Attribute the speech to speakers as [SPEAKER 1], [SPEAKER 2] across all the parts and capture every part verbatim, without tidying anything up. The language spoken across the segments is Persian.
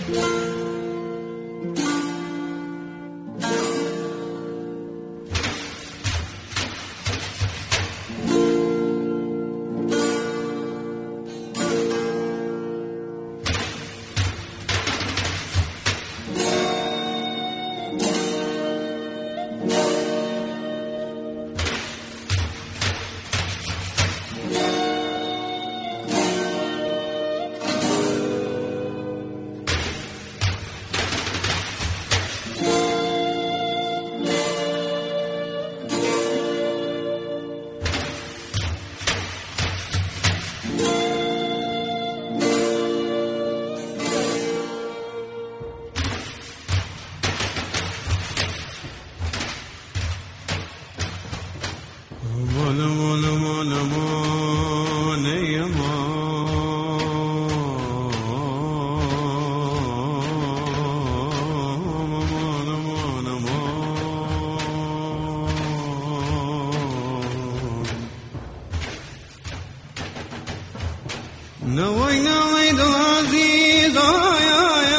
[SPEAKER 1] نوای نوای دل عزیز آی آی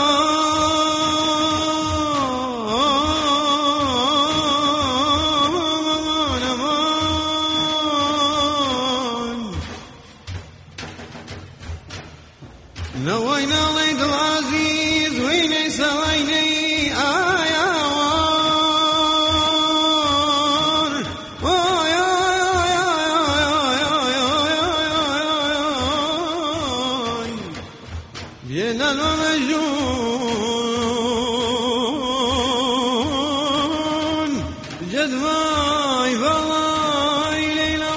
[SPEAKER 1] آمان امان نوای نوای دل عزیز وینی سوینی آی آوار آی آی آی بين المجنون جد ماي فلاي ليلى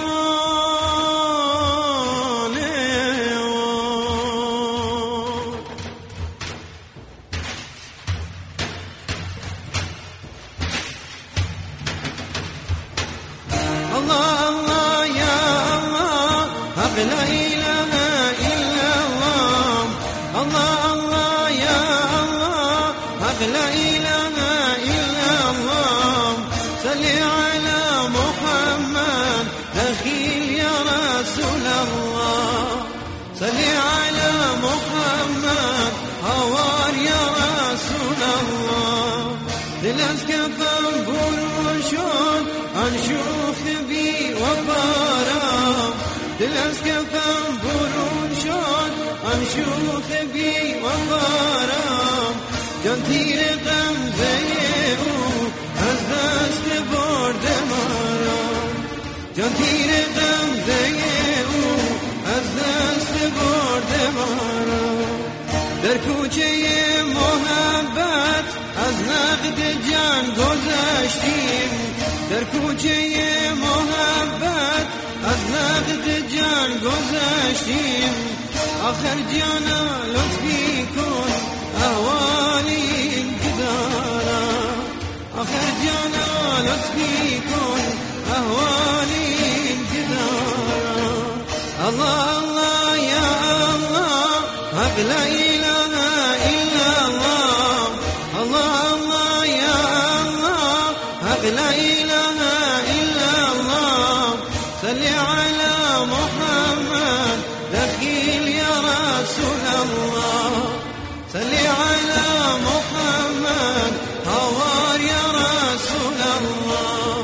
[SPEAKER 1] الله الله يا الله حق لا إله إلا الله الله الله يا الله حق لا إله إلا الله صل على محمد دخيل يا رسول الله صل على محمد هوار يا رسول الله دلسك فنبرشون أنشوف بي وبارا دلسك فنبرشون أنشوف بي وبارا جنتير غمزه او از دست برد مرا جنتير غمزه او از دست برد مرا در کوچه محبت از نقد جان گذشتیم در کوچه محبت از نقد جان گذشتیم آخر جانا لطفی کن احوالی که دارم آخر جانا لطفی کن احوالی که دارم الله الله یا الله حق لا اله الا الله الله الله یا الله حق لا اله الا الله صل على محمد دخيل يا رسول الله صل على محمد هوار يا رسول الله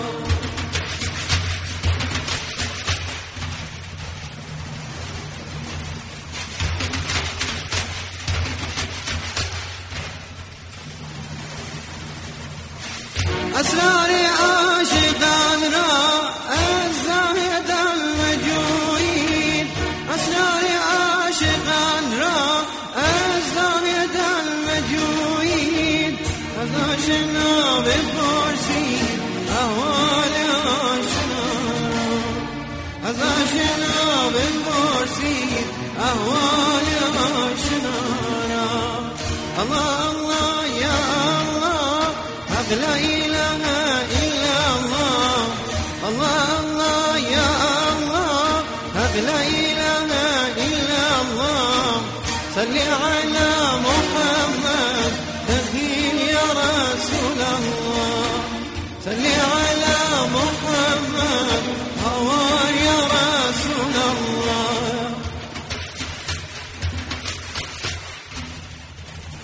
[SPEAKER 1] أسرار عاشقان را از زاهد المجوید أسرار عاشقان را از زاهد المجوید از آشنا بپرسید احوال آشنا از آشنا بپرسید احوال آشنا الله الله یا الله حق لا إله إلا الله الله الله يا الله حق لا إله إلا الله صل على محمد دخيل يا رسول الله صل على محمد هوار يا رسول الله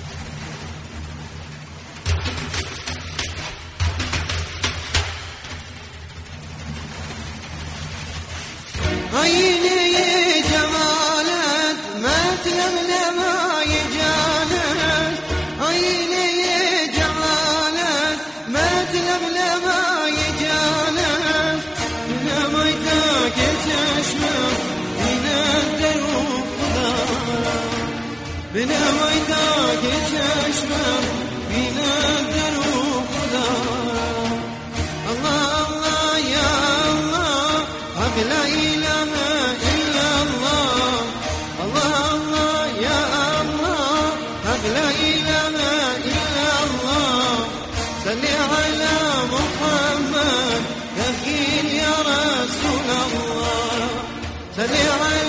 [SPEAKER 1] بنویداک چشمم بیند در و خدا. الله الله یا الله حق لا اله الا الله. الله الله یا الله حق لا اله الا الله. صل على محمد يا رسول الله. صل على